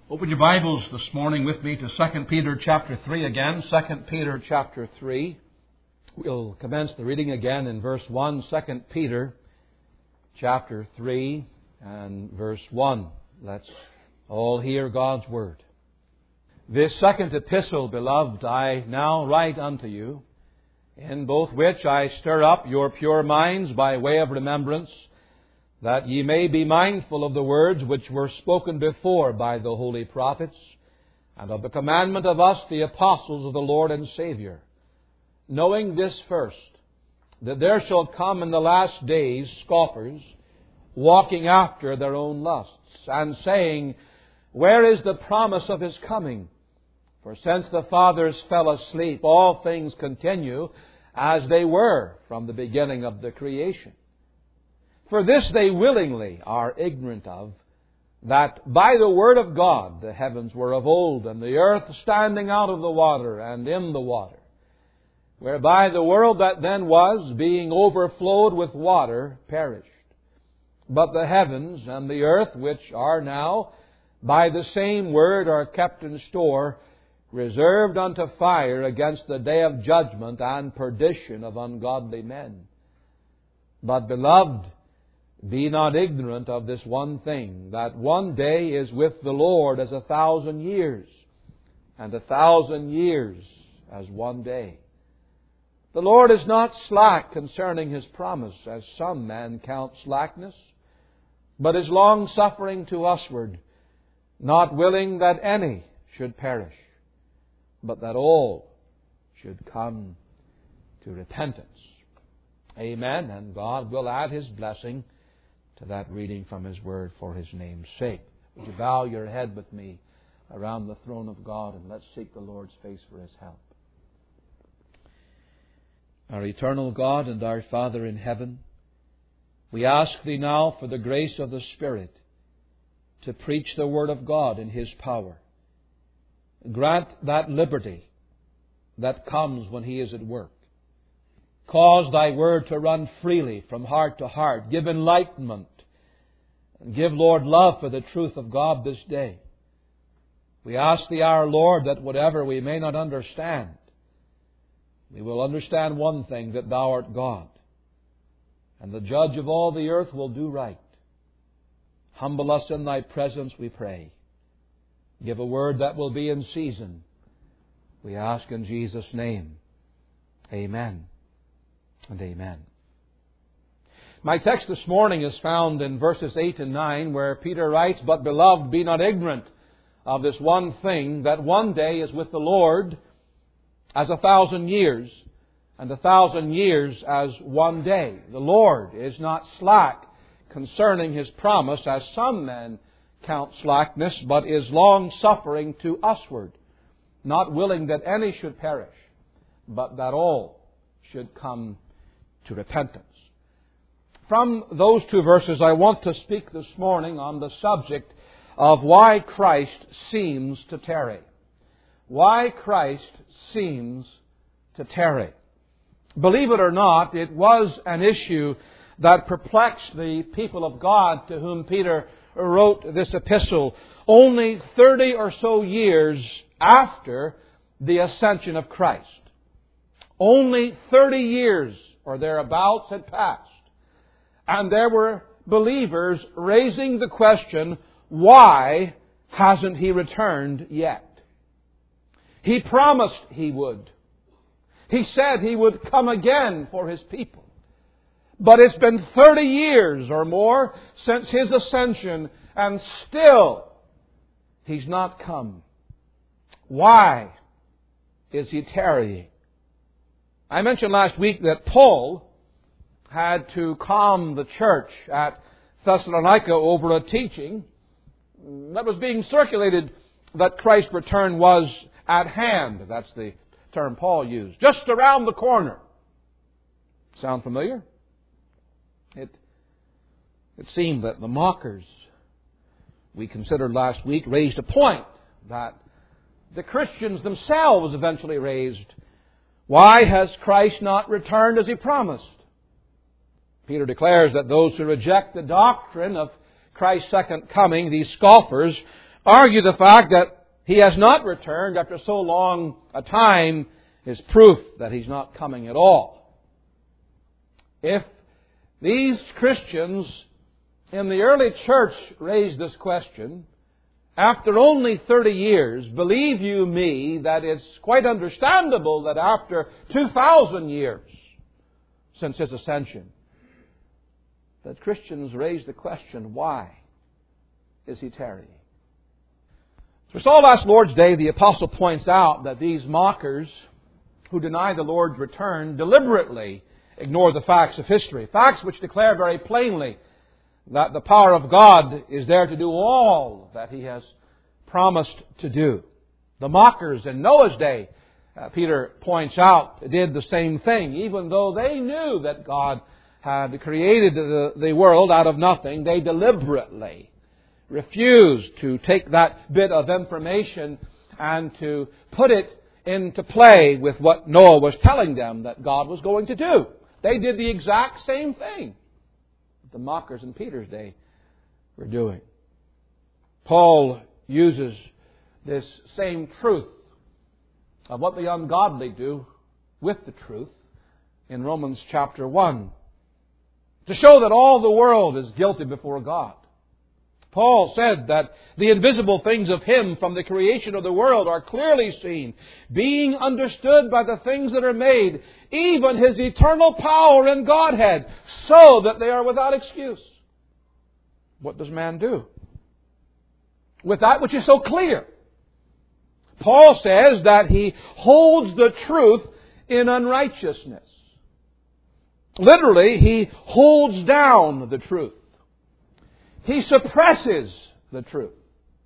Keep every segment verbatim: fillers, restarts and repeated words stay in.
Open your Bibles this morning with me to Second Peter chapter three again. Second Peter chapter three. We'll commence the reading again in verse one. Second Peter chapter three and verse one. Let's all hear God's Word. This second epistle, beloved, I now write unto you, in both which I stir up your pure minds by way of remembrance, that ye may be mindful of the words which were spoken before by the holy prophets, and of the commandment of us, the apostles of the Lord and Savior, knowing this first, that there shall come in the last days scoffers, walking after their own lusts, and saying, Where is the promise of His coming? For since the fathers fell asleep, all things continue as they were from the beginning of the creation. For this they willingly are ignorant of, that by the word of God the heavens were of old, and the earth standing out of the water and in the water, whereby the world that then was, being overflowed with water, perished. But the heavens and the earth, which are now by the same word are kept in store, reserved unto fire against the day of judgment and perdition of ungodly men. But, beloved, be not ignorant of this one thing, that one day is with the Lord as a thousand years, and a thousand years as one day. The Lord is not slack concerning His promise, as some men count slackness, but is long-suffering to usward, not willing that any should perish, but that all should come to repentance. Amen. And God will add His blessing to that reading from His Word for His name's sake. Would you bow your head with me around the throne of God, and let's seek the Lord's face for His help. Our eternal God and our Father in heaven, we ask Thee now for the grace of the Spirit to preach the Word of God in His power. Grant that liberty that comes when He is at work. Cause Thy Word to run freely from heart to heart. Give enlightenment. And give, Lord, love for the truth of God this day. We ask Thee, our Lord, that whatever we may not understand, we will understand one thing, that Thou art God, and the Judge of all the earth will do right. Humble us in Thy presence, we pray. Give a word that will be in season. We ask in Jesus' name. Amen. And amen. My text this morning is found in verses eight and nine, where Peter writes, But, beloved, be not ignorant of this one thing, that one day is with the Lord as a thousand years, and a thousand years as one day. The Lord is not slack concerning His promise, as some men count slackness, but is long-suffering to usward, not willing that any should perish, but that all should come to repentance. From those two verses, I want to speak this morning on the subject of why Christ seems to tarry. Why Christ seems to tarry. Believe it or not, it was an issue that perplexed the people of God to whom Peter wrote this epistle only thirty or so years after the ascension of Christ. Only thirty years or thereabouts had passed. And there were believers raising the question, why hasn't He returned yet? He promised He would. He said He would come again for His people. But it's been thirty years or more since His ascension, and still He's not come. Why is He tarrying? I mentioned last week that Paul had to calm the church at Thessalonica over a teaching that was being circulated that Christ's return was at hand. That's the term Paul used. Just around the corner. Sound familiar? It, it seemed that the mockers we considered last week raised a point that the Christians themselves eventually raised. Why has Christ not returned as He promised? Peter declares that those who reject the doctrine of Christ's second coming, these scoffers, argue the fact that He has not returned after so long a time is proof that He's not coming at all. If these Christians in the early church raised this question, after only thirty years, believe you me that it's quite understandable that after two thousand years since His ascension, that Christians raise the question, why is He tarrying? So we saw last Lord's Day, the Apostle points out that these mockers who deny the Lord's return deliberately ignore the facts of history. Facts which declare very plainly that the power of God is there to do all that He has promised to do. The mockers in Noah's day, uh, Peter points out, did the same thing. Even though they knew that God had created the, the world out of nothing, they deliberately refused to take that bit of information and to put it into play with what Noah was telling them that God was going to do. They did the exact same thing the mockers in Peter's day were doing. Paul uses this same truth of what the ungodly do with the truth in Romans chapter one to show that all the world is guilty before God. Paul said that the invisible things of Him from the creation of the world are clearly seen, being understood by the things that are made, even His eternal power and Godhead, so that they are without excuse. What does man do with that which is so clear? Paul says that he holds the truth in unrighteousness. Literally, he holds down the truth. He suppresses the truth.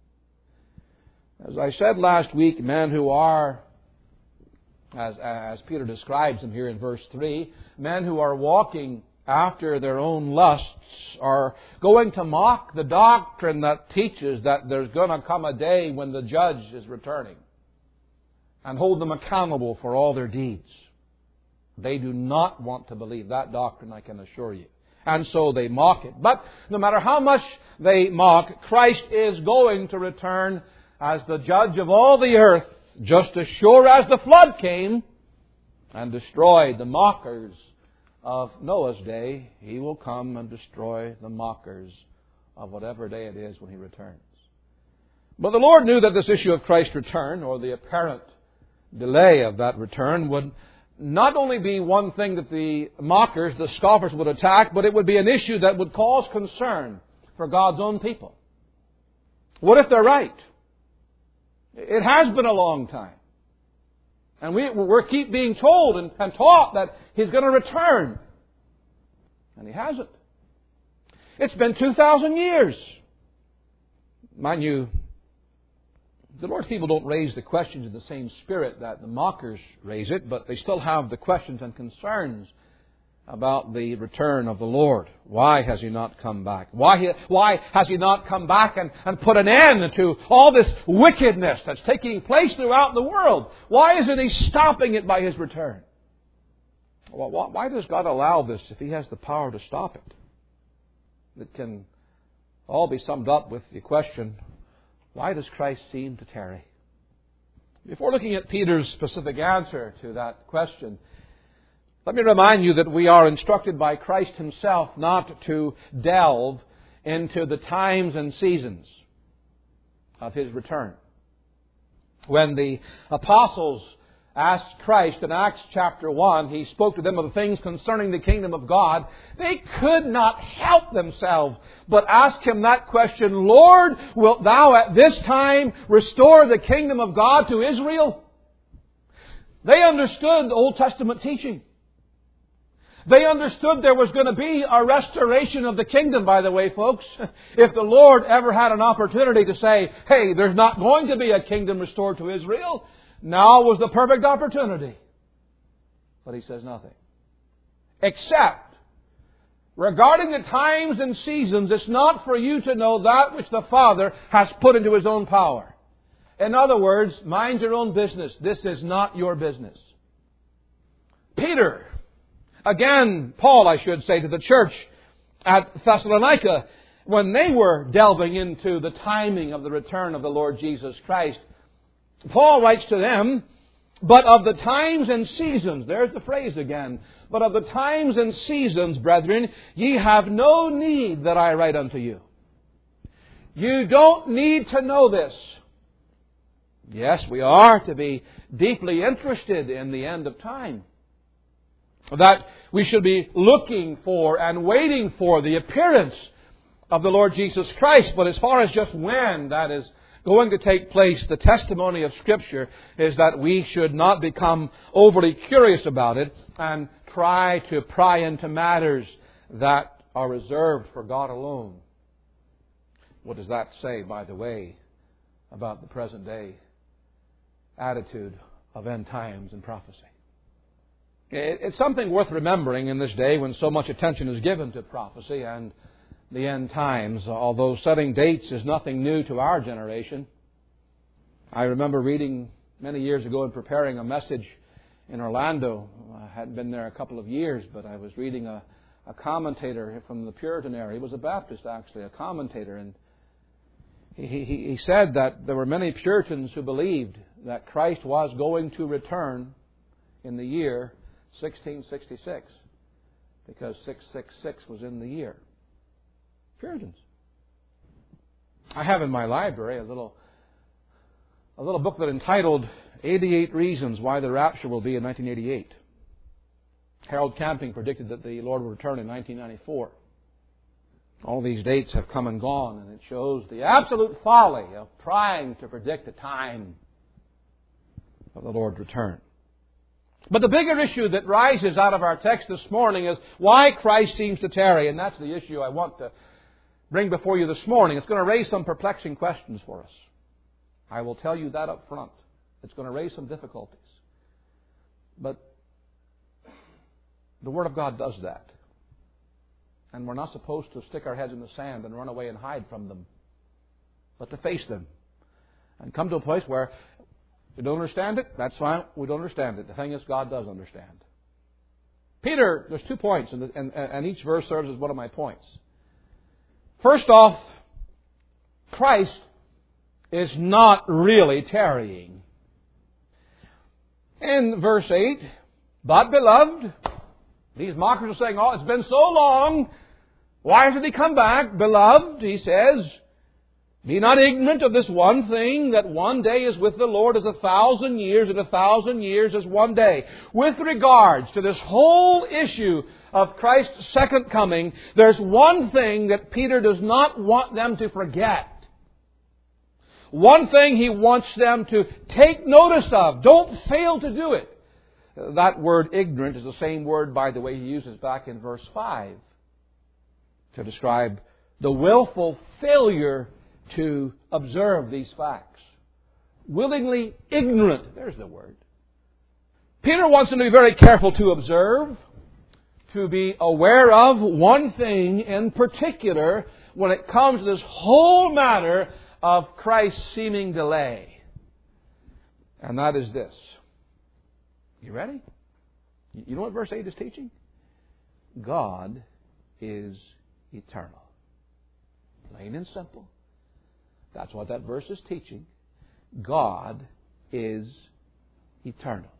As I said last week, men who are, as, as Peter describes them here in verse three, men who are walking after their own lusts are going to mock the doctrine that teaches that there's going to come a day when the judge is returning and hold them accountable for all their deeds. They do not want to believe that doctrine, I can assure you. And so they mock it. But no matter how much they mock, Christ is going to return as the judge of all the earth, just as sure as the flood came and destroyed the mockers of Noah's day. He will come and destroy the mockers of whatever day it is when He returns. But the Lord knew that this issue of Christ's return, or the apparent delay of that return, would not only be one thing that the mockers, the scoffers would attack, but it would be an issue that would cause concern for God's own people. What if they're right? It has been a long time. And we we keep being told and, and taught that He's going to return. And He hasn't. It's been two thousand years. Mind you, the Lord's people don't raise the questions in the same spirit that the mockers raise it, but they still have the questions and concerns about the return of the Lord. Why has He not come back? Why, he, why has He not come back and, and put an end to all this wickedness that's taking place throughout the world? Why isn't He stopping it by His return? Well, why does God allow this if He has the power to stop it? It can all be summed up with the question, why does Christ seem to tarry? Before looking at Peter's specific answer to that question, let me remind you that we are instructed by Christ Himself not to delve into the times and seasons of His return. When the apostles asked Christ in Acts chapter one, He spoke to them of the things concerning the kingdom of God. They could not help themselves but ask Him that question, Lord, wilt Thou at this time restore the kingdom of God to Israel? They understood the Old Testament teaching. They understood there was going to be a restoration of the kingdom, by the way, folks. If the Lord ever had an opportunity to say, hey, there's not going to be a kingdom restored to Israel, now was the perfect opportunity. But He says nothing. Except, regarding the times and seasons, it's not for you to know that which the Father has put into His own power. In other words, mind your own business. This is not your business. Peter, again, Paul, I should say, to the church at Thessalonica, when they were delving into the timing of the return of the Lord Jesus Christ, Paul writes to them, "But of the times and seasons," there's the phrase again, "but of the times and seasons, brethren, ye have no need that I write unto you." You don't need to know this. Yes, we are to be deeply interested in the end of time. That we should be looking for and waiting for the appearance of the Lord Jesus Christ. But as far as just when that is going to take place, the testimony of Scripture is that we should not become overly curious about it and try to pry into matters that are reserved for God alone. What does that say, by the way, about the present day attitude of end times and prophecy? It's something worth remembering in this day when so much attention is given to prophecy and the end times, although setting dates is nothing new to our generation. I remember reading many years ago and preparing a message in Orlando. I hadn't been there a couple of years, but I was reading a, a commentator from the Puritan era. He was a Baptist, actually, a commentator, and he, he, he said that there were many Puritans who believed that Christ was going to return in the year sixteen sixty-six, because six six six was in the year. Puritans. I have in my library a little a little booklet entitled eighty-eight Reasons Why the Rapture Will Be in nineteen eighty-eight. Harold Camping predicted that the Lord would return in nineteen ninety-four. All these dates have come and gone, and it shows the absolute folly of trying to predict the time of the Lord's return. But the bigger issue that rises out of our text this morning is why Christ seems to tarry, and that's the issue I want to bring before you this morning. It's going to raise some perplexing questions for us. I will tell you that up front. It's going to raise some difficulties. But the Word of God does that. And we're not supposed to stick our heads in the sand and run away and hide from them, but to face them and come to a place where we don't understand it. That's fine. We don't understand it. The thing is, God does understand. Peter, there's two points, and, and, and each verse serves as one of my points. First off, Christ is not really tarrying. In verse eight, "But beloved," these mockers are saying, "Oh, it's been so long. Why hasn't He come back? Beloved," he says, "be not ignorant of this one thing, that one day is with the Lord as a thousand years, and a thousand years as one day." With regards to this whole issue of Christ's second coming, there's one thing that Peter does not want them to forget. One thing he wants them to take notice of. Don't fail to do it. That word ignorant is the same word, by the way, he uses back in verse five to describe the willful failure to observe these facts. Willingly ignorant. There's the word. Peter wants them to be very careful to observe, to be aware of one thing in particular when it comes to this whole matter of Christ's seeming delay. And that is this. You ready? You know what verse eight is teaching? God is eternal. Plain and simple. That's what that verse is teaching. God is eternal.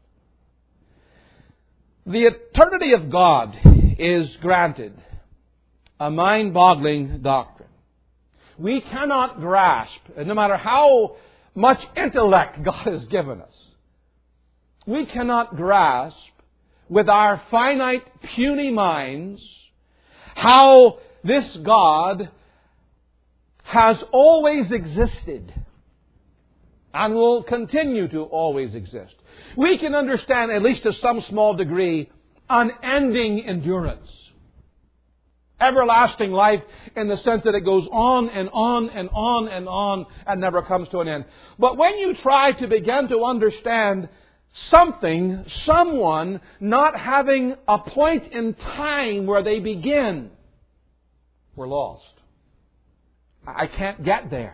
The eternity of God is granted a mind-boggling doctrine. We cannot grasp, no matter how much intellect God has given us, we cannot grasp with our finite, puny minds how this God has always existed and will continue to always exist. We can understand, at least to some small degree, unending endurance. Everlasting life in the sense that it goes on and on and on and on and never comes to an end. But when you try to begin to understand something, someone not having a point in time where they begin, we're lost. I can't get there.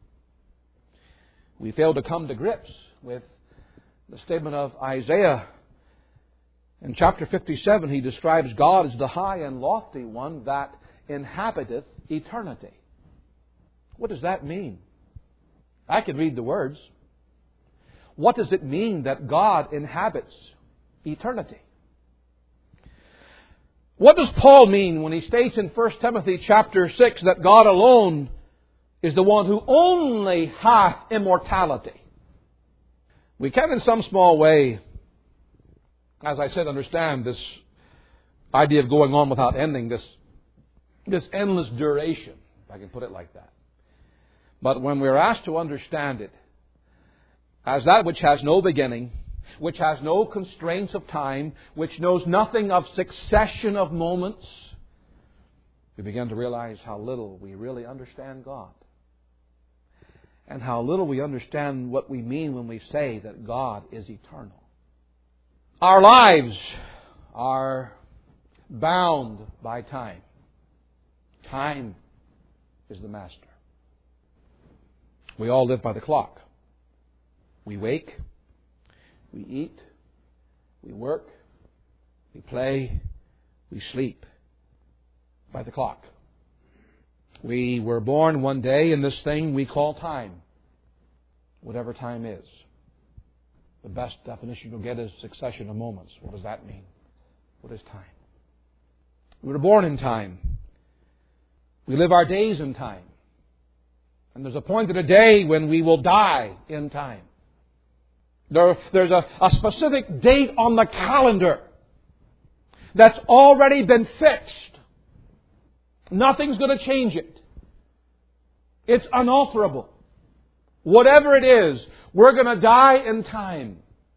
We fail to come to grips with the statement of Isaiah. In chapter fifty-seven, he describes God as the high and lofty one that inhabiteth eternity. What does that mean? I can read the words. What does it mean that God inhabits eternity? What does Paul mean when he states in First Timothy chapter six that God alone is the one who only hath immortality? We can in some small way, as I said, understand this idea of going on without ending, this, this endless duration, if I can put it like that. But when we're asked to understand it as that which has no beginning, which has no constraints of time, which knows nothing of succession of moments, we begin to realize how little we really understand God. And how little we understand what we mean when we say that God is eternal. Our lives are bound by time. Time is the master. We all live by the clock. We wake, we eat, we work, we play, we sleep by the clock. We were born one day in this thing we call time, whatever time is. The best definition you'll get is succession of moments. What does that mean? What is time? We were born in time. We live our days in time. And there's a point in a day when we will die in time. There, there's a, a specific date on the calendar that's already been fixed. Nothing's going to change it. It's unalterable. Whatever it is, we're going to die in time.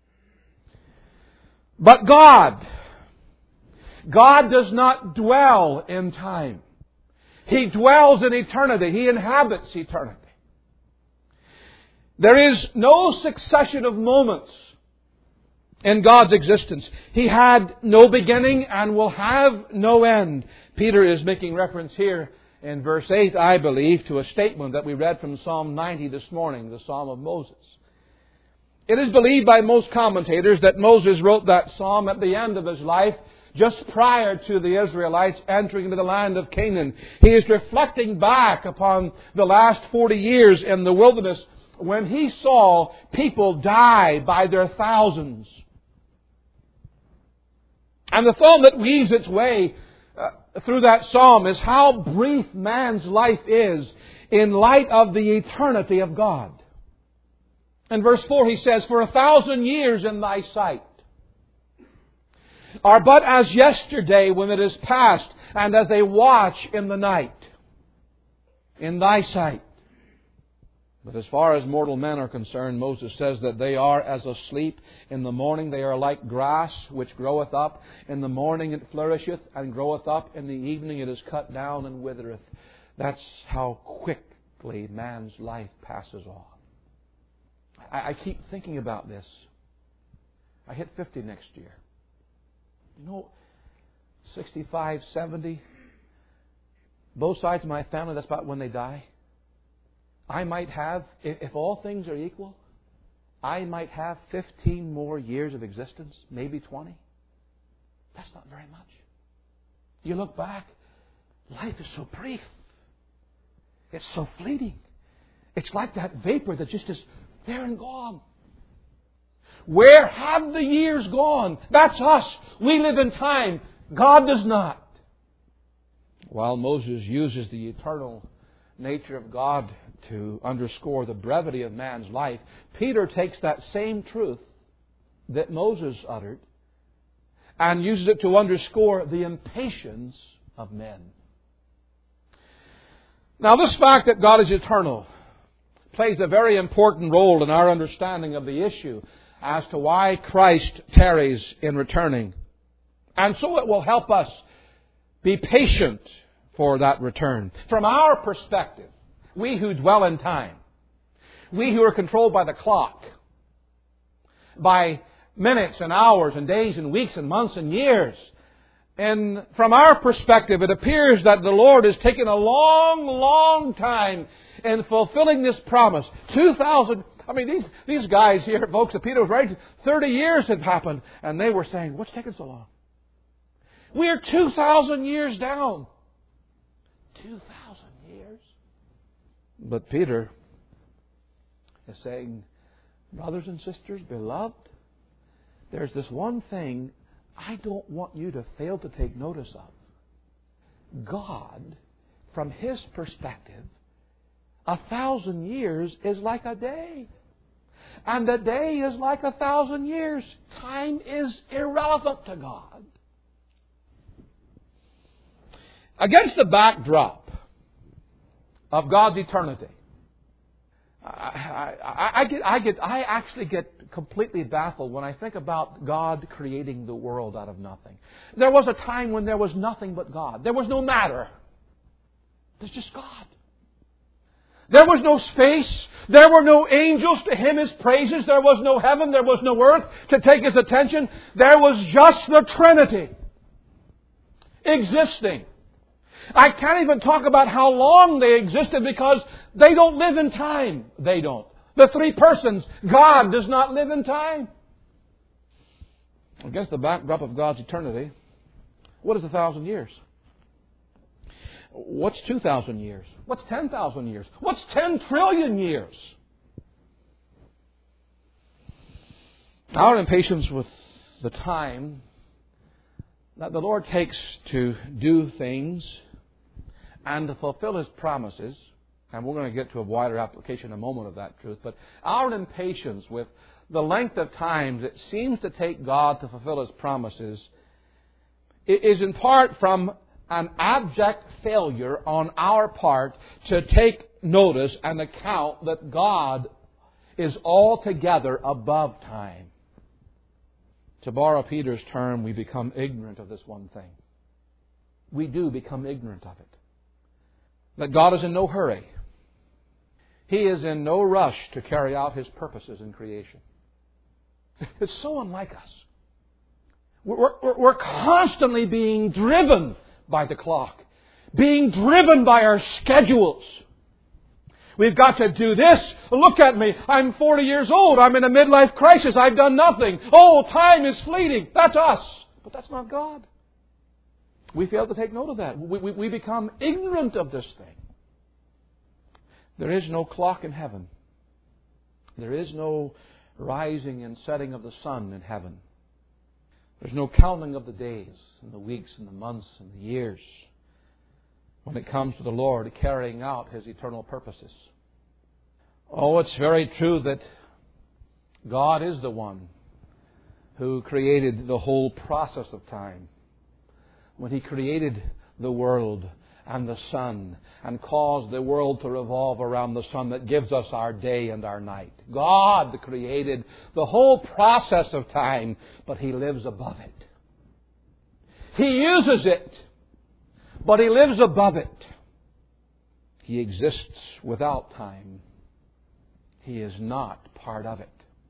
But God, God does not dwell in time. He dwells in eternity. He inhabits eternity. There is no succession of moments in God's existence. He had no beginning and will have no end. Peter is making reference here in verse eight, I believe, to a statement that we read from Psalm ninety this morning, the Psalm of Moses. It is believed by most commentators that Moses wrote that psalm at the end of his life, just prior to the Israelites entering into the land of Canaan. He is reflecting back upon the last forty years in the wilderness when he saw people die by their thousands. And the thought that weaves its way uh, through that psalm is how brief man's life is in light of the eternity of God. In verse four he says, for a thousand years in thy sight are but as yesterday when it is past, and as a watch in the night in thy sight. But as far as mortal men are concerned, Moses says that they are as asleep. In the morning they are like grass which groweth up. In the morning it flourisheth and groweth up. In the evening it is cut down and withereth. That's how quickly man's life passes on. I, I keep thinking about this. I hit fifty next year. You know, sixty-five, seventy, both sides of my family, that's about when they die. I might have, if, if all things are equal, I might have fifteen more years of existence, maybe twenty. That's not very much. You look back, life is so brief. It's so fleeting. It's like that vapor that just is there and gone. Where have the years gone? That's us. We live in time. God does not. While Moses uses the eternal nature of God to underscore the brevity of man's life, Peter takes that same truth that Moses uttered and uses it to underscore the impatience of men. Now, this fact that God is eternal plays a very important role in our understanding of the issue as to why Christ tarries in returning. And so it will help us be patient for that return. From our perspective, we who dwell in time, we who are controlled by the clock, by minutes and hours and days and weeks and months and years, and from our perspective, it appears that the Lord has taken a long, long time in fulfilling this promise. Two thousand, I mean, these, these guys here, folks, that Peter was writing, thirty years had happened, and they were saying, what's taking so long? We're two thousand years down. two thousand years? But Peter is saying, brothers and sisters, beloved, there's this one thing I don't want you to fail to take notice of. God, from His perspective, a thousand years is like a day. And a day is like a thousand years. Time is irrelevant to God. Against the backdrop of God's eternity, I, I, I, get, I, get, I actually get completely baffled when I think about God creating the world out of nothing. There was a time when there was nothing but God. There was no matter. There's just God. There was no space. There were no angels to hymn His praises. There was no heaven. There was no earth to take His attention. There was just the Trinity existing. I can't even talk about how long they existed because they don't live in time. They don't. The three persons, God does not live in time. Against the backdrop of God's eternity, what is a thousand years? What's two thousand years? What's ten thousand years? What's ten trillion years? Our impatience with the time that the Lord takes to do things and to fulfill His promises, and we're going to get to a wider application in a moment of that truth, but our impatience with the length of time that seems to take God to fulfill His promises is in part from an abject failure on our part to take notice and account that God is altogether above time. To borrow Peter's term, we become ignorant of this one thing. We do become ignorant of it. That God is in no hurry. He is in no rush to carry out His purposes in creation. It's so unlike us. We're, we're, we're constantly being driven by the clock, being driven by our schedules. We've got to do this. Look at me. I'm forty years old. I'm in a midlife crisis. I've done nothing. Oh, time is fleeting. That's us. But that's not God. We fail to take note of that. We, we, we become ignorant of this thing. There is no clock in heaven. There is no rising and setting of the sun in heaven. There's no counting of the days and the weeks and the months and the years when it comes to the Lord carrying out His eternal purposes. Oh, it's very true that God is the one who created the whole process of time. When He created the world and the sun and caused the world to revolve around the sun that gives us our day and our night. God created the whole process of time, but He lives above it. He uses it, but He lives above it. He exists without time. He is not part of it.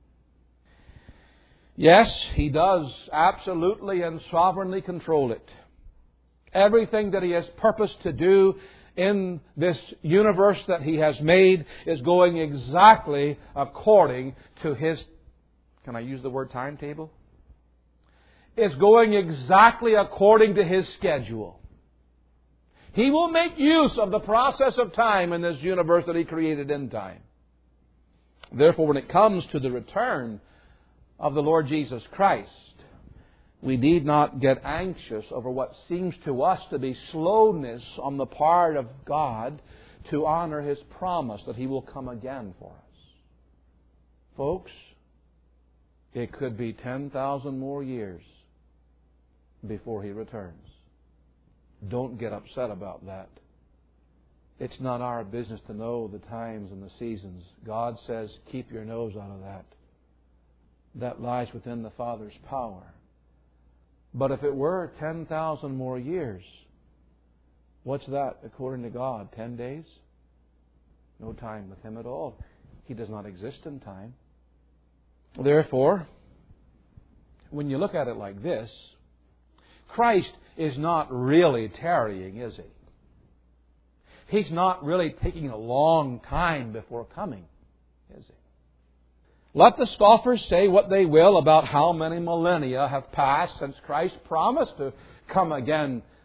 Yes, He does absolutely and sovereignly control it. Everything that He has purposed to do in this universe that He has made is going exactly according to His, can I use the word timetable? It's going exactly according to His schedule. He will make use of the process of time in this universe that He created in time. Therefore, when it comes to the return of the Lord Jesus Christ, we need not get anxious over what seems to us to be slowness on the part of God to honor His promise that He will come again for us. Folks, it could be ten thousand more years before He returns. Don't get upset about that. It's not our business to know the times and the seasons. God says, keep your nose out of that. That lies within the Father's power. But if it were ten thousand more years, what's that according to God? Ten days? No time with Him at all. He does not exist in time. Therefore, when you look at it like this, Christ is not really tarrying, is He? He's not really taking a long time before coming, is He? Let the scoffers say what they will about how many millennia have passed since Christ promised to come again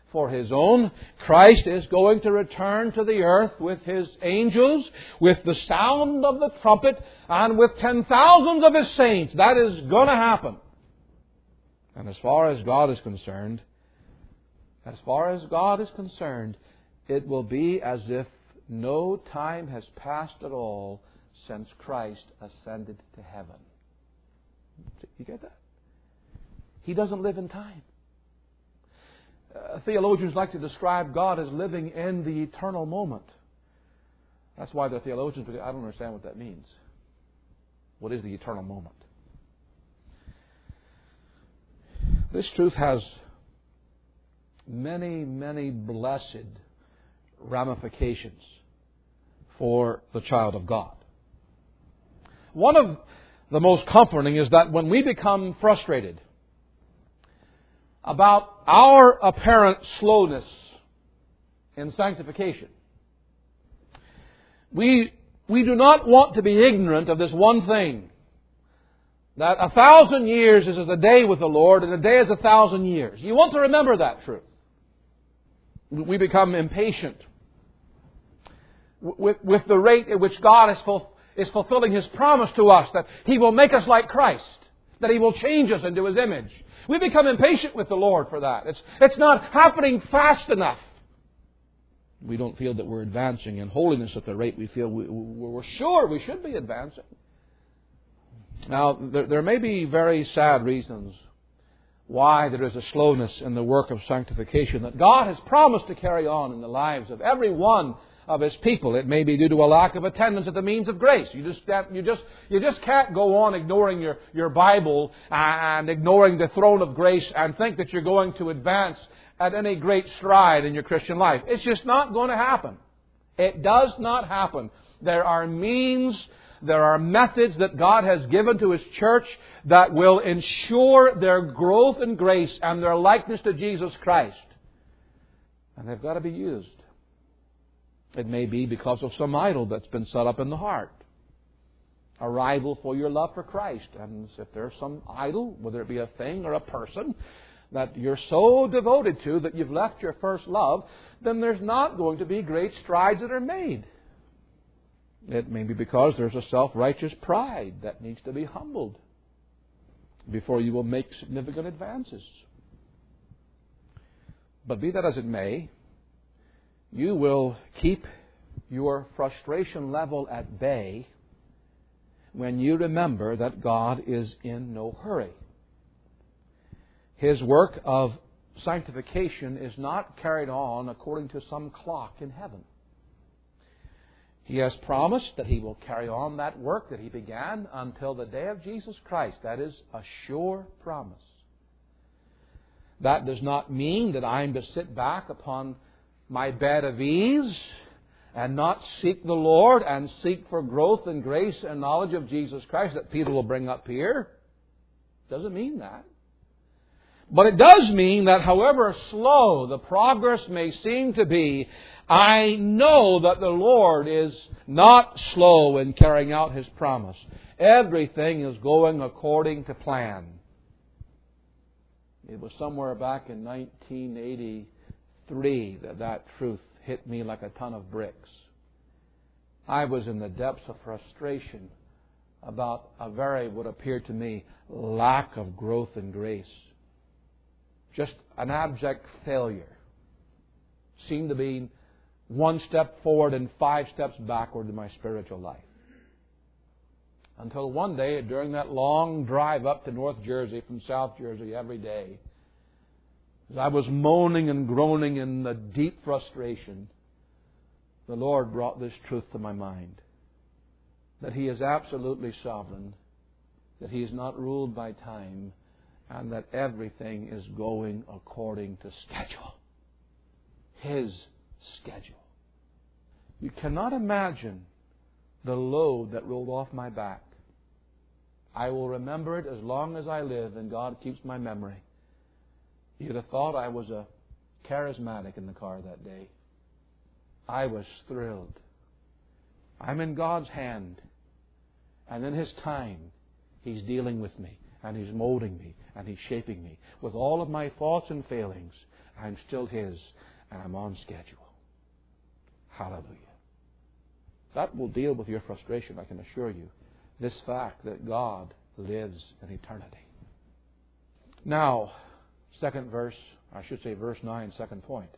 for His own. Christ is going to return to the earth with His angels, with the sound of the trumpet, and with ten thousands of His saints. That is going to happen. And as far as God is concerned, as far as God is concerned, it will be as if no time has passed at all since Christ ascended to heaven. You get that? He doesn't live in time. Uh, theologians like to describe God as living in the eternal moment. That's why they're theologians, but I don't understand what that means. What is the eternal moment? This truth has many, many blessed ramifications for the child of God. One of the most comforting is that when we become frustrated about our apparent slowness in sanctification, we, we do not want to be ignorant of this one thing, that a thousand years is as a day with the Lord, and a day is a thousand years. You want to remember that truth. We become impatient with, with the rate at which God is, ful, is fulfilling His promise to us, that He will make us like Christ, that He will change us into His image. We become impatient with the Lord for that. It's, it's not happening fast enough. We don't feel that we're advancing in holiness at the rate we feel we, we're sure we should be advancing. Now, there, there may be very sad reasons why there is a slowness in the work of sanctification that God has promised to carry on in the lives of every one of His people. It may be due to a lack of attendance at the means of grace. You just you just you just can't go on ignoring your, your Bible and ignoring the throne of grace and think that you're going to advance at any great stride in your Christian life. It's just not going to happen. It does not happen. There are means, there are methods that God has given to His church that will ensure their growth in grace and their likeness to Jesus Christ. And they've got to be used. It may be because of some idol that's been set up in the heart. A rival for your love for Christ. And if there's some idol, whether it be a thing or a person, that you're so devoted to that you've left your first love, then there's not going to be great strides that are made. It may be because there's a self-righteous pride that needs to be humbled before you will make significant advances. But be that as it may, you will keep your frustration level at bay when you remember that God is in no hurry. His work of sanctification is not carried on according to some clock in heaven. He has promised that He will carry on that work that He began until the day of Jesus Christ. That is a sure promise. That does not mean that I'm to sit back upon my bed of ease and not seek the Lord and seek for growth and grace and knowledge of Jesus Christ that Peter will bring up here. Doesn't mean that. But it does mean that however slow the progress may seem to be, I know that the Lord is not slow in carrying out His promise. Everything is going according to plan. It was somewhere back in nineteen eighty-three that that truth hit me like a ton of bricks. I was in the depths of frustration about a very, what appeared to me, lack of growth and grace. Just an abject failure. Seemed to be one step forward and five steps backward in my spiritual life. Until one day, during that long drive up to North Jersey from South Jersey every day, as I was moaning and groaning in the deep frustration, the Lord brought this truth to my mind. That He is absolutely sovereign. That He is not ruled by time. And that everything is going according to schedule. His schedule. You cannot imagine the load that rolled off my back. I will remember it as long as I live, and God keeps my memory. You'd have thought I was a charismatic in the car that day. I was thrilled. I'm in God's hand. And in His time, He's dealing with me. And He's molding me. And He's shaping me with all of my faults and failings. I'm still His, and I'm on schedule. Hallelujah. That will deal with your frustration, I can assure you. This fact that God lives in eternity. Now, second verse, I should say verse nine, second point.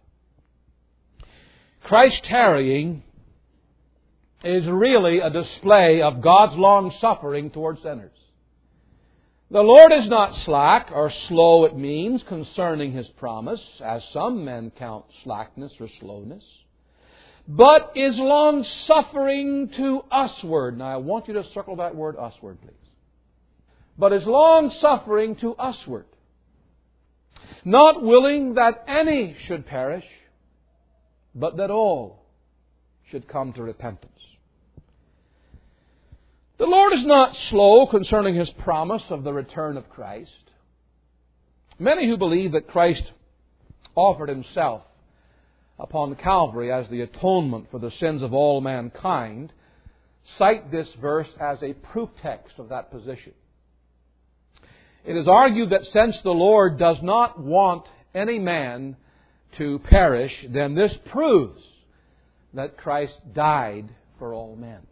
Christ tarrying is really a display of God's long suffering toward sinners. The Lord is not slack or slow, it means, concerning His promise, as some men count slackness or slowness, but is long-suffering to usward. Now, I want you to circle that word usward, please. But is long-suffering to usward, not willing that any should perish, but that all should come to repentance. The Lord is not slow concerning His promise of the return of Christ. Many who believe that Christ offered Himself upon Calvary as the atonement for the sins of all mankind cite this verse as a proof text of that position. It is argued that since the Lord does not want any man to perish, then this proves that Christ died for all men.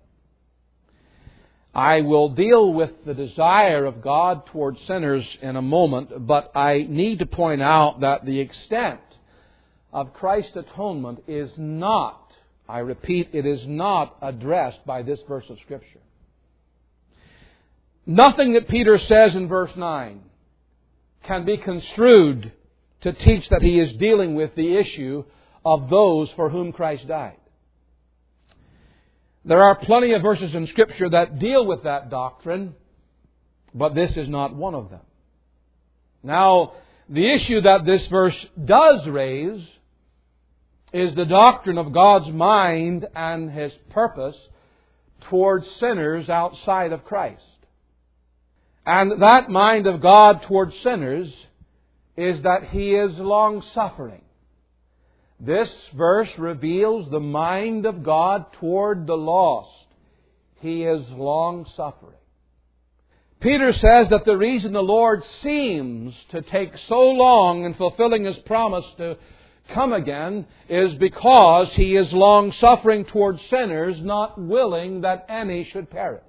I will deal with the desire of God toward sinners in a moment, but I need to point out that the extent of Christ's atonement is not, I repeat, it is not addressed by this verse of Scripture. Nothing that Peter says in verse nine can be construed to teach that he is dealing with the issue of those for whom Christ died. There are plenty of verses in Scripture that deal with that doctrine, but this is not one of them. Now, the issue that this verse does raise is the doctrine of God's mind and His purpose towards sinners outside of Christ. And that mind of God towards sinners is that He is long-suffering. This verse reveals the mind of God toward the lost. He is long-suffering. Peter says that the reason the Lord seems to take so long in fulfilling His promise to come again is because He is long-suffering toward sinners, not willing that any should perish.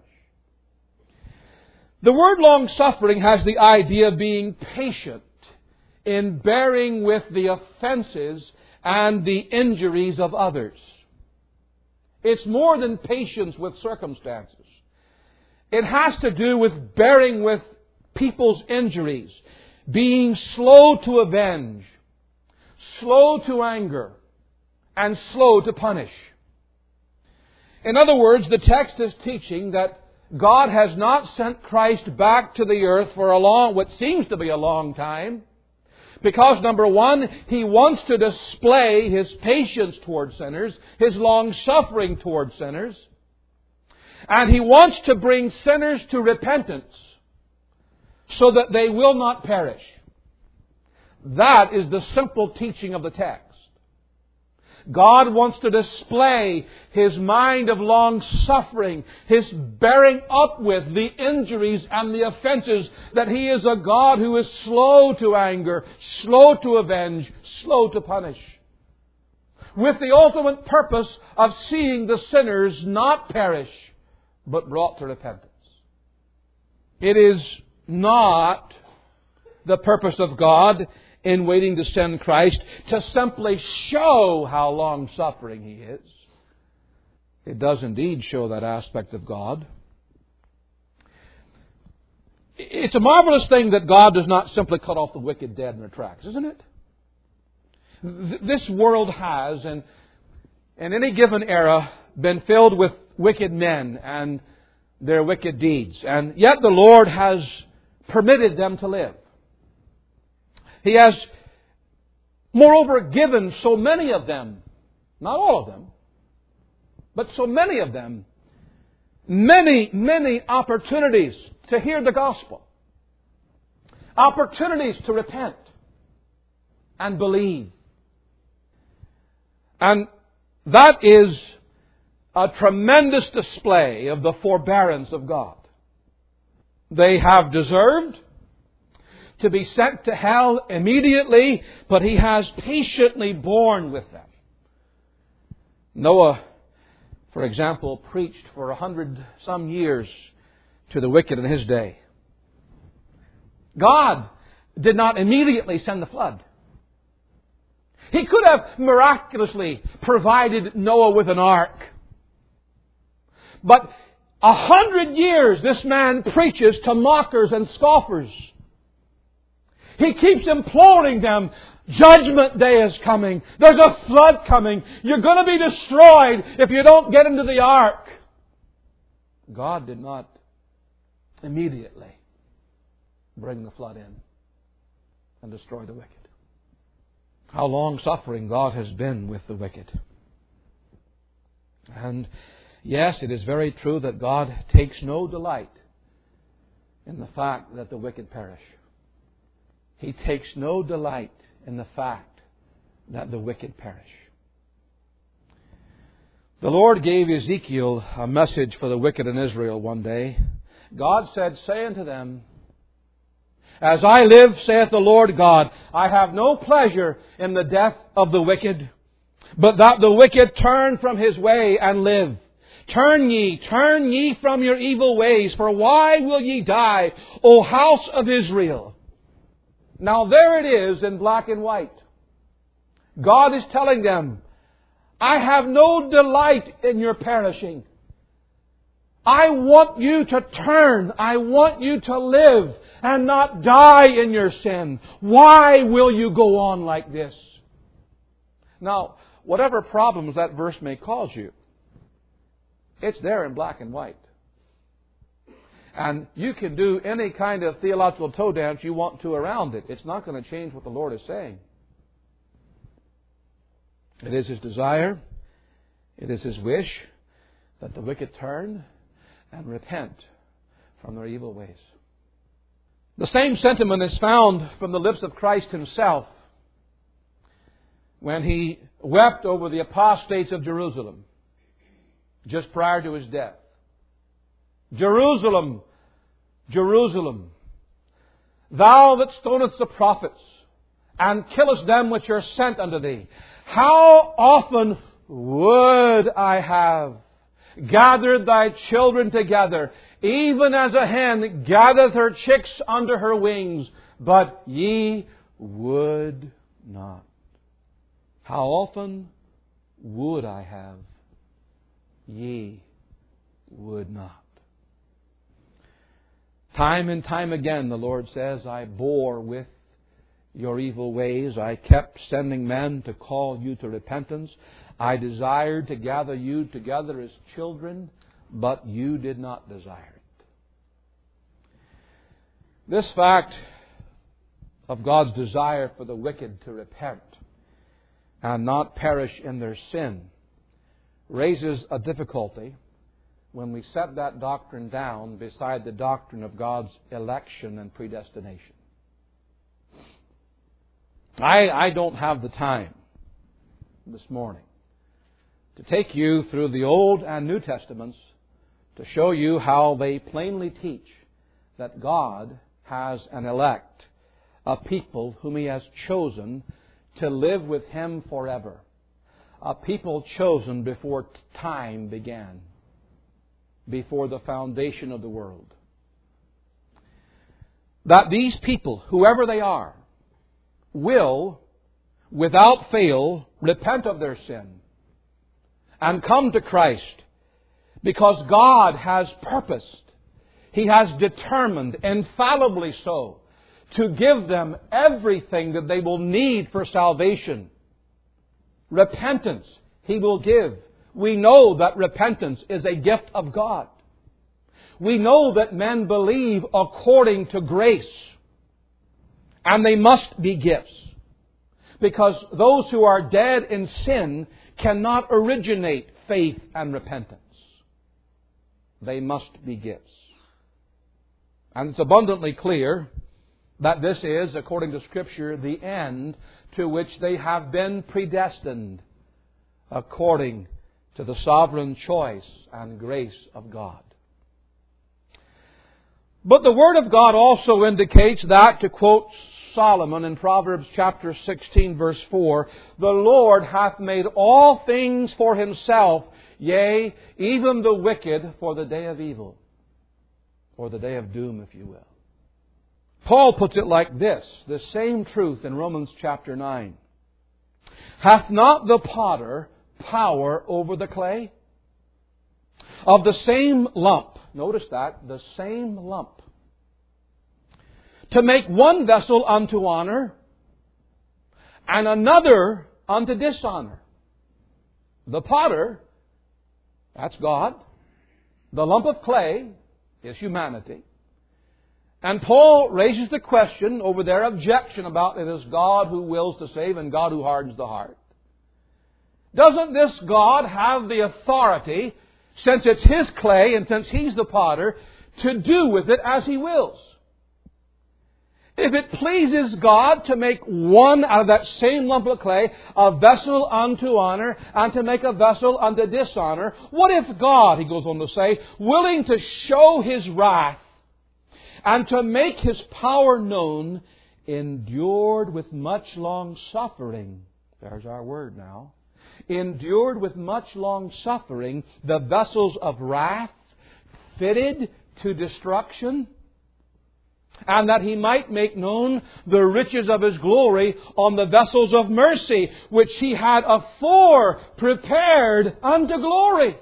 The word long-suffering has the idea of being patient in bearing with the offenses and the injuries of others. It's more than patience with circumstances. It has to do with bearing with people's injuries, being slow to avenge, slow to anger, and slow to punish. In other words, the text is teaching that God has not sent Christ back to the earth for a long, what seems to be a long time, because, number one, He wants to display His patience toward sinners, His long-suffering toward sinners, and He wants to bring sinners to repentance so that they will not perish. That is the simple teaching of the text. God wants to display His mind of long-suffering, His bearing up with the injuries and the offenses, that He is a God who is slow to anger, slow to avenge, slow to punish, with the ultimate purpose of seeing the sinners not perish, but brought to repentance. It is not the purpose of God in waiting to send Christ to simply show how long-suffering He is. It does indeed show that aspect of God. It's a marvelous thing that God does not simply cut off the wicked dead in their tracks, isn't it? This world has, in, in any given era, been filled with wicked men and their wicked deeds. And yet the Lord has permitted them to live. He has, moreover, given so many of them, not all of them, but so many of them, many, many opportunities to hear the gospel. Opportunities to repent and believe. And that is a tremendous display of the forbearance of God. They have deserved to be sent to hell immediately, but He has patiently borne with them. Noah, for example, preached for a hundred some years to the wicked in his day. God did not immediately send the flood. He could have miraculously provided Noah with an ark. But a hundred years this man preaches to mockers and scoffers. He keeps imploring them, judgment day is coming. There's a flood coming. You're going to be destroyed if you don't get into the ark. God did not immediately bring the flood in and destroy the wicked. How long-suffering God has been with the wicked. And yes, it is very true that God takes no delight in the fact that the wicked perish. He takes no delight in the fact that the wicked perish. The Lord gave Ezekiel a message for the wicked in Israel one day. God said, "Say unto them, As I live, saith the Lord God, I have no pleasure in the death of the wicked, but that the wicked turn from his way and live. Turn ye, turn ye from your evil ways, for why will ye die, O house of Israel?" Now there it is in black and white. God is telling them, I have no delight in your perishing. I want you to turn. I want you to live and not die in your sin. Why will you go on like this? Now, whatever problems that verse may cause you, it's there in black and white. And you can do any kind of theological toe dance you want to around it. It's not going to change what the Lord is saying. It is His desire, it is His wish that the wicked turn and repent from their evil ways. The same sentiment is found from the lips of Christ Himself when He wept over the apostates of Jerusalem just prior to His death. Jerusalem, Jerusalem, thou that stonest the prophets and killest them which are sent unto thee, how often would I have gathered thy children together, even as a hen gathereth her chicks under her wings, but ye would not. How often would I have, ye would not. Time and time again, the Lord says, I bore with your evil ways. I kept sending men to call you to repentance. I desired to gather you together as children, but you did not desire it. This fact of God's desire for the wicked to repent and not perish in their sin raises a difficulty when we set that doctrine down beside the doctrine of God's election and predestination. I, I don't have the time this morning to take you through the Old and New Testaments to show you how they plainly teach that God has an elect, a people whom He has chosen to live with Him forever, a people chosen before time began, before the foundation of the world. That these people, whoever they are, will, without fail, repent of their sin and come to Christ because God has purposed, He has determined, infallibly so, to give them everything that they will need for salvation. Repentance He will give. We know that repentance is a gift of God. We know that men believe according to grace. And they must be gifts. Because those who are dead in sin cannot originate faith and repentance. They must be gifts. And it's abundantly clear that this is, according to Scripture, the end to which they have been predestined according to the sovereign choice and grace of God. But the Word of God also indicates that, to quote Solomon in Proverbs chapter sixteen, verse four, the Lord hath made all things for Himself, yea, even the wicked for the day of evil, or the day of doom, if you will. Paul puts it like this, the same truth in Romans chapter nine. Hath not the potter power over the clay? Of the same lump, notice that, the same lump, to make one vessel unto honor and another unto dishonor. The potter, that's God. The lump of clay is humanity. And Paul raises the question over their objection about it is God who wills to save and God who hardens the heart. Doesn't this God have the authority, since it's His clay and since He's the potter, to do with it as He wills? If it pleases God to make one out of that same lump of clay a vessel unto honor and to make a vessel unto dishonor, what if God, he goes on to say, willing to show His wrath and to make His power known, endured with much long suffering, there's our word now, endured with much long suffering the vessels of wrath fitted to destruction, and that He might make known the riches of His glory on the vessels of mercy, which He had afore prepared unto glory.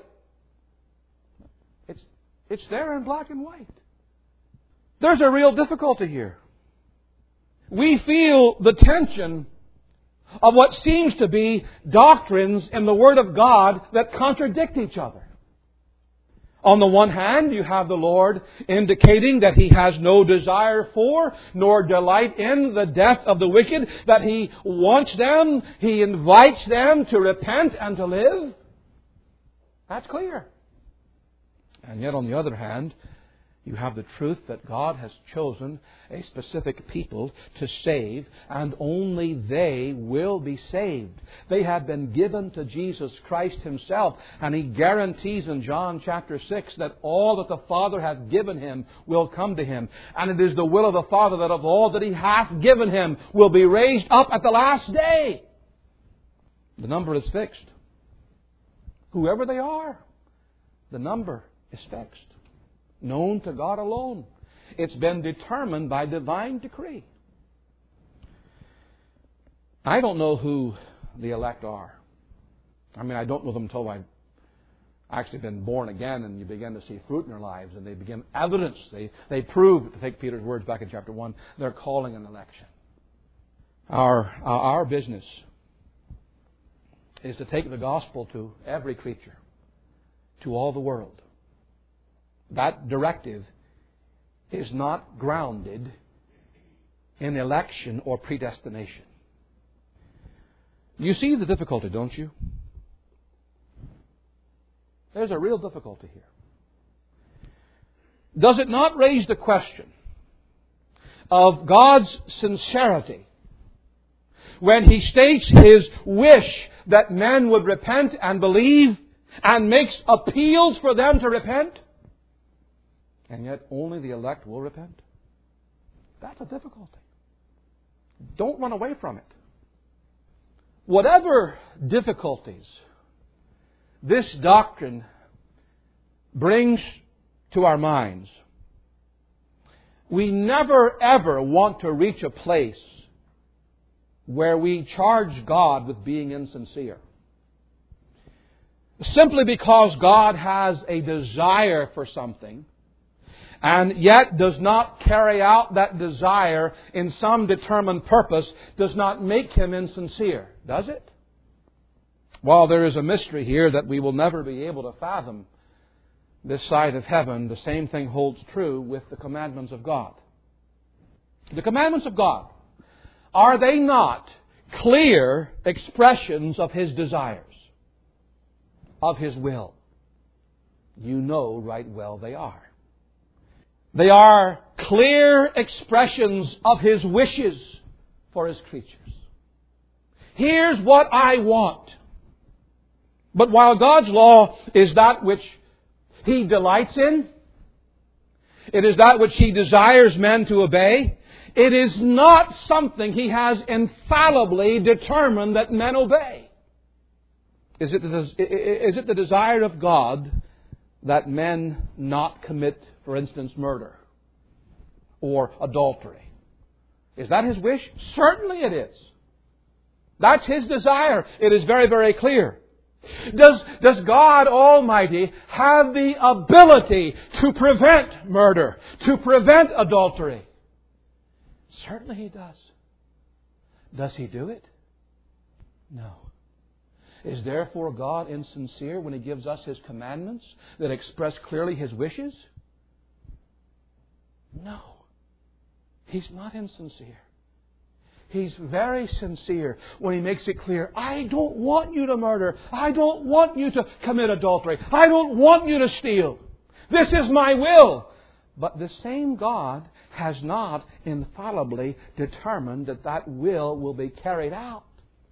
It's, it's there in black and white. There's a real difficulty here. We feel the tension of what seems to be doctrines in the Word of God that contradict each other. On the one hand, you have the Lord indicating that He has no desire for nor delight in the death of the wicked, that He wants them, He invites them to repent and to live. That's clear. And yet on the other hand, you have the truth that God has chosen a specific people to save, and only they will be saved. They have been given to Jesus Christ Himself, and He guarantees in John chapter six that all that the Father hath given Him will come to Him. And it is the will of the Father that of all that He hath given Him will be raised up at the last day. The number is fixed. Whoever they are, the number is fixed. Known to God alone. It's been determined by divine decree. I don't know who the elect are. I mean, I don't know them until I've actually been born again and you begin to see fruit in their lives and they begin evidence. They, they prove, to take Peter's words back in chapter one, their calling and election. Our, our business is to take the gospel to every creature, to all the world. That directive is not grounded in election or predestination. You see the difficulty, don't you? There's a real difficulty here. Does it not raise the question of God's sincerity when He states His wish that men would repent and believe and makes appeals for them to repent? And yet only the elect will repent. That's a difficulty. Don't run away from it. Whatever difficulties this doctrine brings to our minds, we never ever want to reach a place where we charge God with being insincere. Simply because God has a desire for something and yet does not carry out that desire in some determined purpose does not make Him insincere, does it? While there is a mystery here that we will never be able to fathom this side of heaven, the same thing holds true with the commandments of God. The commandments of God, are they not clear expressions of His desires, of His will? You know right well they are. They are clear expressions of His wishes for His creatures. Here's what I want. But while God's law is that which He delights in, It is that which He desires men to obey. It is not something He has infallibly determined that men obey. Is it the, is it the desire of God that men not commit, for instance, murder or adultery? Is that His wish? Certainly it is. That's His desire. It is very, very clear. Does, does God Almighty have the ability to prevent murder, to prevent adultery? Certainly He does. Does He do it? No. Is therefore God insincere when He gives us His commandments that express clearly His wishes? No. He's not insincere. He's very sincere when He makes it clear, I don't want you to murder. I don't want you to commit adultery. I don't want you to steal. This is my will. But the same God has not infallibly determined that that will will be carried out.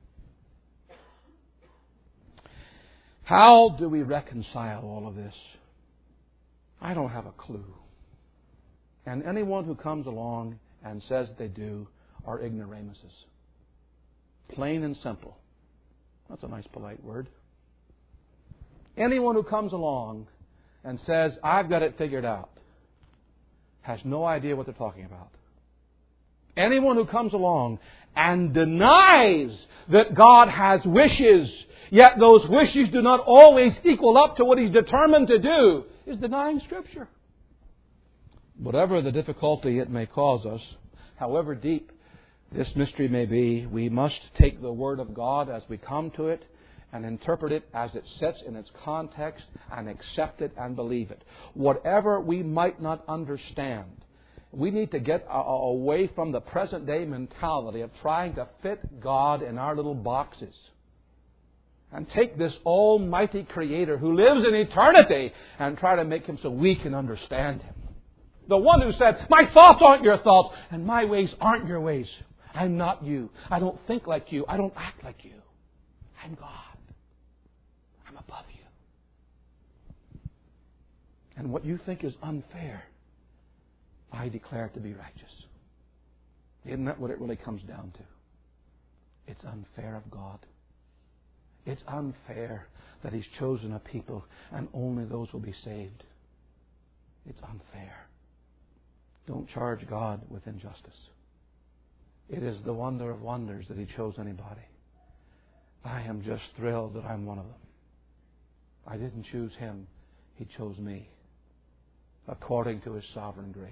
How do we reconcile all of this? I don't have a clue. And anyone who comes along and says they do are ignoramuses. Plain and simple. That's a nice polite word. Anyone who comes along and says, I've got it figured out, has no idea what they're talking about. Anyone who comes along and denies that God has wishes, yet those wishes do not always equal up to what He's determined to do, is denying Scripture. Whatever the difficulty it may cause us, however deep this mystery may be, we must take the Word of God as we come to it and interpret it as it sits in its context and accept it and believe it. Whatever we might not understand, we need to get away from the present day mentality of trying to fit God in our little boxes. And take this almighty Creator who lives in eternity and try to make Him so we can understand Him. The one who said, my thoughts aren't your thoughts and my ways aren't your ways. I'm not you. I don't think like you. I don't act like you. I'm God. I'm above you. And what you think is unfair, I declare to be righteous. Isn't that what it really comes down to? It's unfair of God. It's unfair that He's chosen a people and only those will be saved. It's unfair. Don't charge God with injustice. It is the wonder of wonders that He chose anybody. I am just thrilled that I'm one of them. I didn't choose Him. He chose me according to His sovereign grace.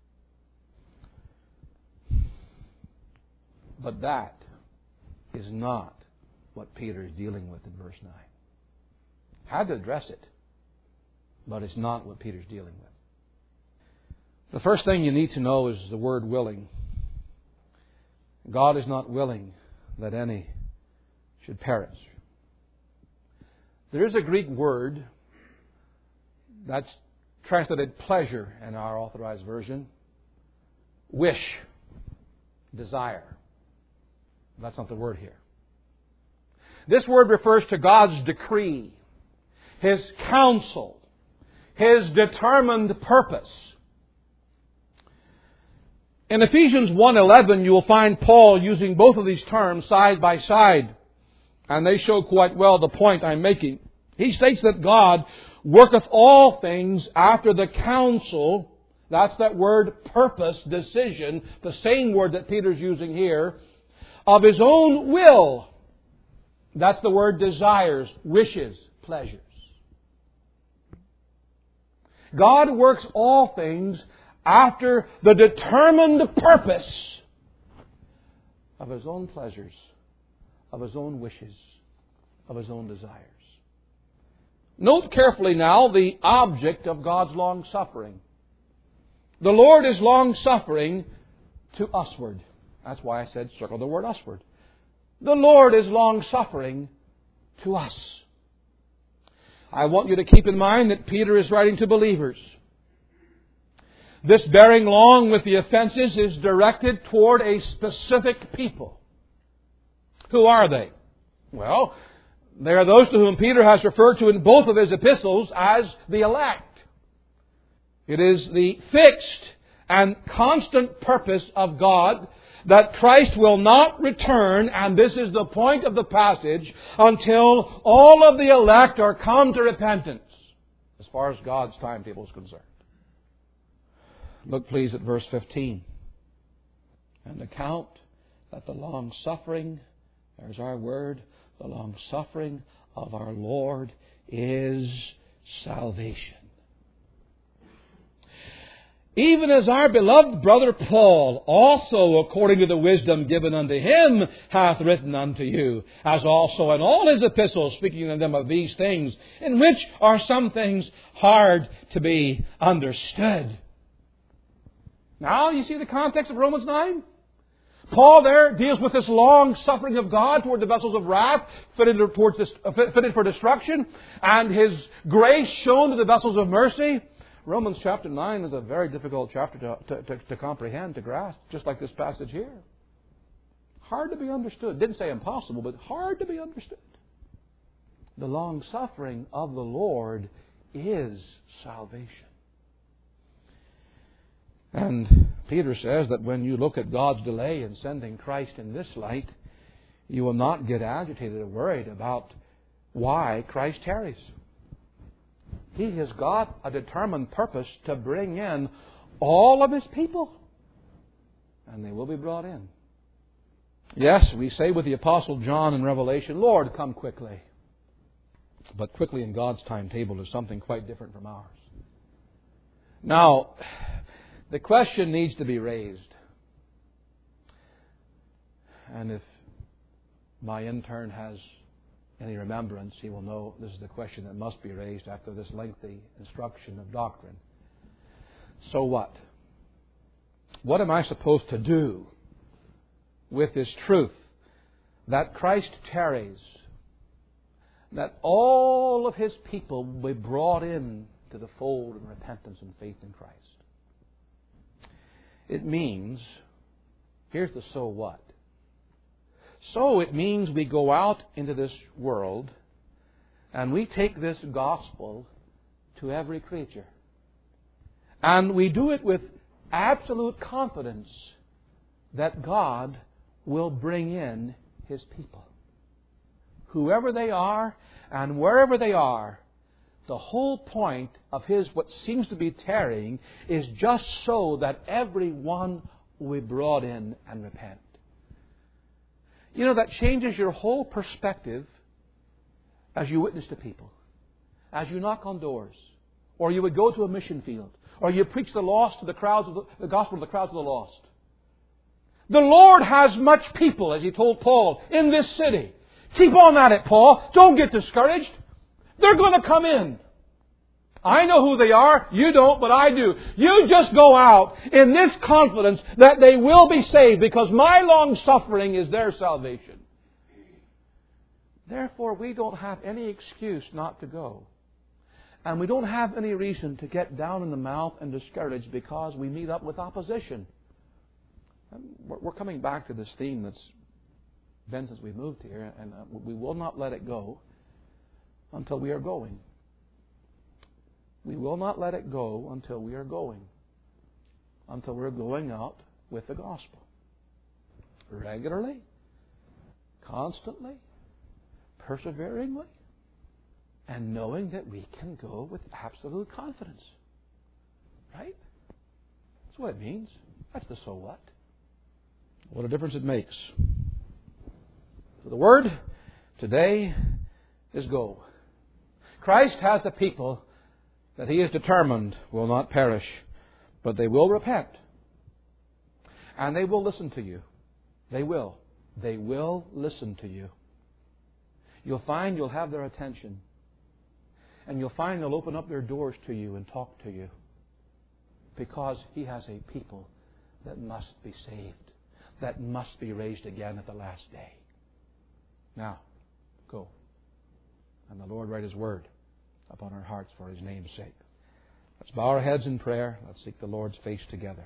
But that is not what Peter is dealing with in verse nine. Had to address it, but it's not what Peter's dealing with. The first thing you need to know is the word willing. God is not willing that any should perish. There is a Greek word that's translated pleasure in our Authorized Version. Wish. Desire. That's not the word here. This word refers to God's decree, His counsel, His determined purpose. In Ephesians one eleven, you will find Paul using both of these terms side by side. And they show quite well the point I'm making. He states that God worketh all things after the counsel. That's that word purpose, decision, the same word that Peter's using here, of His own will. That's the word desires, wishes, pleasures. God works all things after the determined purpose of His own pleasures, of His own wishes, of His own desires. Note carefully now the object of God's long-suffering. The Lord is long-suffering to usward. That's why I said circle the word usward. The Lord is long-suffering to us. I want you to keep in mind that Peter is writing to believers. This bearing long with the offenses is directed toward a specific people. Who are they? Well, they are those to whom Peter has referred to in both of his epistles as the elect. It is the fixed and constant purpose of God that Christ will not return, and this is the point of the passage, until all of the elect are come to repentance, as far as God's timetable is concerned. Look please at verse fifteen. And account that the long suffering, there's our word, the long suffering of our Lord is salvation. Even as our beloved brother Paul also, according to the wisdom given unto him, hath written unto you, as also in all his epistles, speaking to them of these things, in which are some things hard to be understood. Now, you see the context of Romans nine? Paul there deals with this long suffering of God toward the vessels of wrath, fitted, towards this, fitted for destruction, and His grace shown to the vessels of mercy. Romans chapter nine is a very difficult chapter to, to, to, to comprehend, to grasp, just like this passage here. Hard to be understood. Didn't say impossible, but hard to be understood. The long suffering of the Lord is salvation. And Peter says that when you look at God's delay in sending Christ in this light, you will not get agitated or worried about why Christ tarries. He has got a determined purpose to bring in all of His people. And they will be brought in. Yes, we say with the Apostle John in Revelation, Lord, come quickly. But quickly in God's timetable is something quite different from ours. Now, the question needs to be raised. And if my intern has any remembrance, he will know this is the question that must be raised after this lengthy instruction of doctrine. So what? What am I supposed to do with this truth that Christ tarries, that all of His people will be brought in to the fold of repentance and faith in Christ? It means, here's the so what. So it means we go out into this world and we take this gospel to every creature. And we do it with absolute confidence that God will bring in His people. Whoever they are and wherever they are, the whole point of His, what seems to be tarrying, is just so that everyone will be brought in and repent. You know, that changes your whole perspective as you witness to people, as you knock on doors, or you would go to a mission field, or you preach the lost to the crowds of the, the gospel to the crowds of the lost. The Lord has much people, as He told Paul, in this city. Keep on at it, Paul. Don't get discouraged. They're going to come in. I know who they are. You don't, but I do. You just go out in this confidence that they will be saved because my long suffering is their salvation. Therefore, we don't have any excuse not to go. And we don't have any reason to get down in the mouth and discouraged because we meet up with opposition. We're coming back to this theme that's been since we moved here, and we will not let it go until we are going. We will not let it go until we are going. Until we're going out with the gospel. Regularly, constantly, perseveringly, and knowing that we can go with absolute confidence. Right? That's what it means. That's the so what. What a difference it makes. So the word today is go. Christ has a people that He is determined will not perish, but they will repent. And they will listen to you. They will. They will listen to you. You'll find you'll have their attention. And you'll find they'll open up their doors to you and talk to you. Because He has a people that must be saved. That must be raised again at the last day. Now, go. And the Lord write His word upon our hearts for His name's sake. Let's bow our heads in prayer. Let's seek the Lord's face together.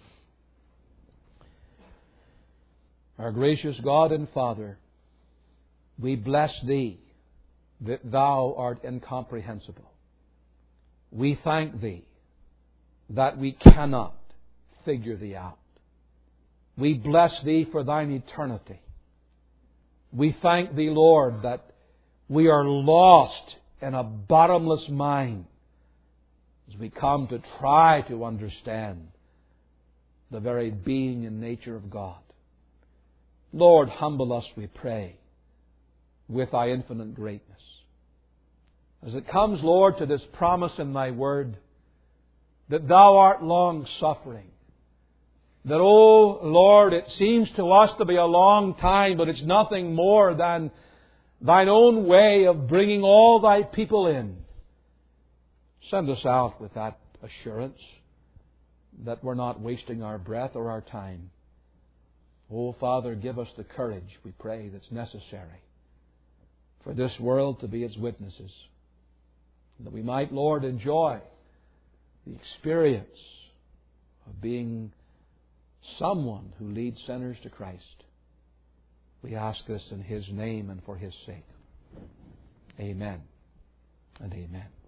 Our gracious God and Father, we bless Thee that Thou art incomprehensible. We thank Thee that we cannot figure Thee out. We bless Thee for Thine eternity. We thank Thee, Lord, that we are lost in a bottomless mine as we come to try to understand the very being and nature of God. Lord, humble us, we pray, with Thy infinite greatness. As it comes, Lord, to this promise in Thy Word, that Thou art long-suffering. That, oh Lord, it seems to us to be a long time, but it's nothing more than Thine own way of bringing all Thy people in. Send us out with that assurance that we're not wasting our breath or our time. Oh, Father, give us the courage, we pray, that's necessary for this world to be its witnesses. That we might, Lord, enjoy the experience of being someone who leads sinners to Christ. We ask this in His name and for His sake. Amen and amen.